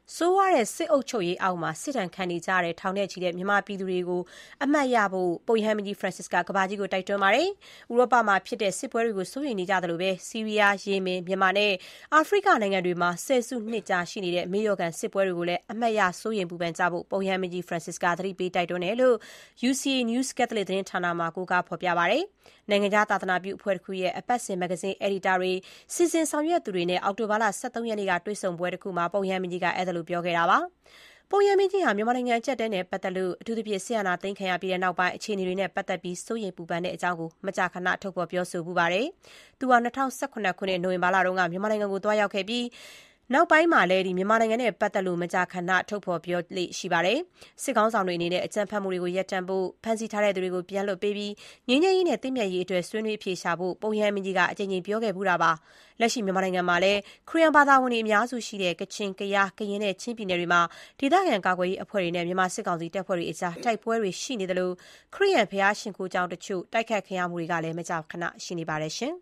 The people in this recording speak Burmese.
ဆိုးဝါးတဲ့စစ်အုပ်ချုပ်ရေးအောက်မှာစစ်ဒဏ်ခံနေကြရတဲ့ထောင်နဲ့ချီတဲ့မြန်မာပြည်သူတွေကိုအမှတ်ရဖို့ပုပ်ရဟန်းမင်းကြီး Francis ကကမ္ဘာကြီးကိုတိုက်တွန်းပါတယ်။ဥရောပမှာဖြစ်တဲ့စစ်ပွဲတွေကိုစိုးရိမ်နေကြသလိုပဲဆီးရီးယား၊ယီမင်၊မြန်မာနဲ့အာဖရိကနိုင်ငံတွေမှာဆယ်စုနှစ်ကြာရှိနေတဲ့မေ့လျော့ခံစစ်ပွဲတွေကိုလည်းအမှတ်ရစိုးရိမ်ပူပန်ကြဖို့ပုပ်ရဟန်းမင်းကြီး Francis ကသတိပေးတိုက်တွန်းတယ်လို့ UCA News ကက်သလစ်သတင်းဌာနမှာကိုးကားဖော်ပြပါတယ်။နိုင်ငံခြားသာသနာပြုအဖွဲ့တစ်ခုရဲ့အပတ်စဉ်မဂ္ဂဇင်းအယ်ဒီတာတွေစီစဉ်ဆောင်ရွက်သူတွေနဲ့အောက်တိုဘာလ 13 ရက်နေ့ကတွေ့ဆုံပွဲတစ်ခုမှာပုပ်ရဟန်းမင်းကြီးကအဲ့ဒါလိုပြောခဲ့တာပါ။ပုပ်ရဟန်းမင်းကြီးဟာမြန်မာနိုင်ငံအကျပ်အတည်းနဲ့ပတ်သက်လို့အထူးသဖြင့်စစ်အာဏာသိမ်းခံရပြီးတဲ့နောက်ပိုင်းအခြေအနေတွေနဲ့ပတ်သက်ပြီးစိုးရိမ်ပူပန်တဲ့အကြောင်းကိုမကြာခဏထုတ်ဖော်ပြောဆိုဖူးပါတယ်။သူဟာ2018ခုနှစ်နိုဝင်ဘာလတုန်းကမြန်မာနိုင်ငံကိုသွားရောက်ခဲ့ပြီးနောက်ပိုင်းမှာလည်းမြန်မာနိုင်ငံနဲ့ပတ်သက်လို့မကြာခဏထုတ်ဖော်ပြောလေ့ရှိပါတယ်။စစ်ကောင်းဆောင်တွေအနေနဲ့အကြမ်းဖက်မှုတွေကိုရပ်တန့်ဖို့ဖမ်းဆီးထားတဲ့သူတွေကိုပြန်လွှတ်ပေးပြီးငြိမ်းချမ်းရေးနဲ့တည်မြဲရေးအတွက်ဆွေးနွေးအဖြေရှာဖို့ပုပ်ရဟန်းမင်းကြီးကအကြိမ်ကြိမ်ပြောခဲ့ဖူးတာပါ။လက်ရှိမြန်မာနိုင်ငံမှာလည်းခရစ်ယာန်ဘာသာဝင်တွေအများစုရှိတဲ့ကချင်၊ကယား၊ကရင်နဲ့ချင်းပြည်နယ်တွေမှာဒေသခံကာကွယ်ရေးအဖွဲ့တွေနဲ့မြန်မာစစ်ကောင်စီတပ်ဖွဲ့တွေအကြားတိုက်ပွဲတွေရှိနေသလိုခရစ်ယာန်ဘုရားရှိခိုးကျောင်းတချို့တိုက်ခိုက်ခံရမှုတွေကလည်းမကြာခဏရှိနေပါတယ်။